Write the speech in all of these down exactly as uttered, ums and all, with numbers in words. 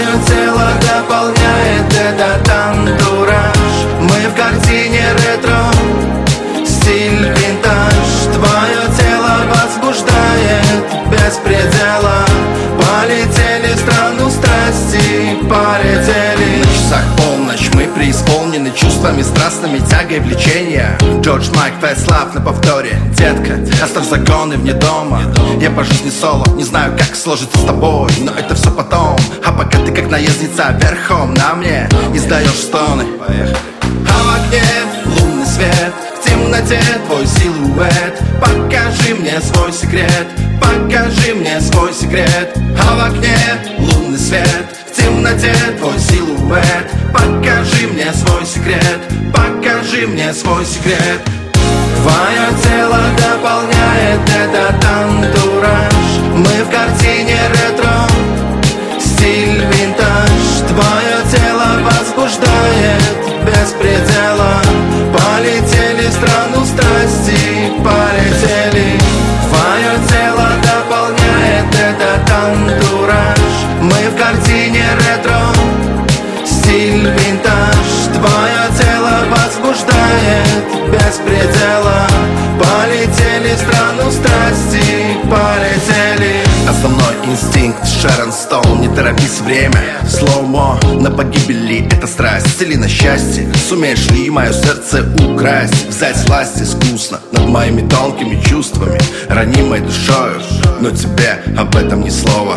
Твое тело дополняет этот антураж. Мы в картине ретро, стиль винтаж. Твое тело возбуждает без предела. Полетели в страну страсти, полетели. На часах полночь, мы преисполнены чувствами страстными, тягой влечения. Джордж Майк, Fast Love на повторе. Детка, оставь загоны вне дома. Я по жизни соло, не знаю, как сложится с тобой, но это все потом. А пока ты как наездница верхом на мне издаешь стоны. А в окне лунный свет, в темноте твой силуэт. Покажи мне свой секрет, покажи мне свой секрет. А в окне лунный свет, в темноте твой силуэт. Покажи мне свой секрет, покажи мне свой секрет. Твое тело дополняет этот антураж. Мы в картине ретро, стиль винтаж. Твое тело возбуждает без предела. Полетели в страну страсти, полетели. Твое тело дополняет этот антураж. Мы в картине ретро, стиль винтаж. Твое тело возбуждает без предела. Полетели в страну страсти, полетели. Основной инстинкт Шерон Стоун. Не торопись время, слоумо на погибели. Это страсть, цели на счастье. Сумеешь ли мое сердце украсть? Взять власть искусно над моими тонкими чувствами, ранимой душою, но тебе об этом ни слова.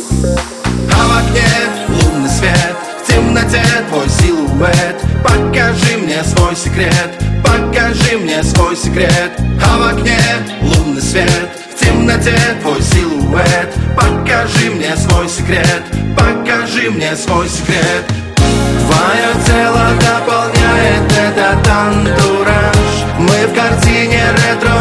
А в окне лунный свет, в темноте твой силуэт. Покажи мне свой секрет, покажи мне свой секрет. А в окне лунный свет, в темноте твой силуэт. Покажи мне свой секрет, покажи мне свой секрет. Твое тело дополняет этот антураж. Мы в картине ретро,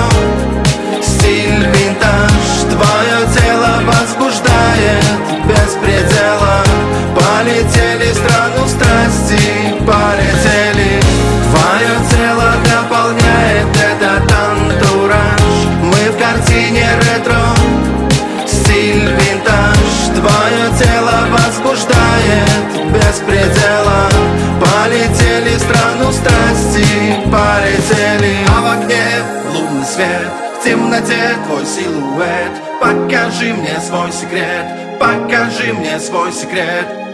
стиль винтаж. Твое тело возбуждает без предела. Полетели в страну страсти, полетели. Твое тело дополняет этот антураж. Мы в картине ретро, стиль винтаж. Твое тело возбуждает без предела. Полетели в страну страсти, полетели. А в окне лунный свет, в темноте твой силуэт. Покажи мне свой секрет, покажи мне свой секрет.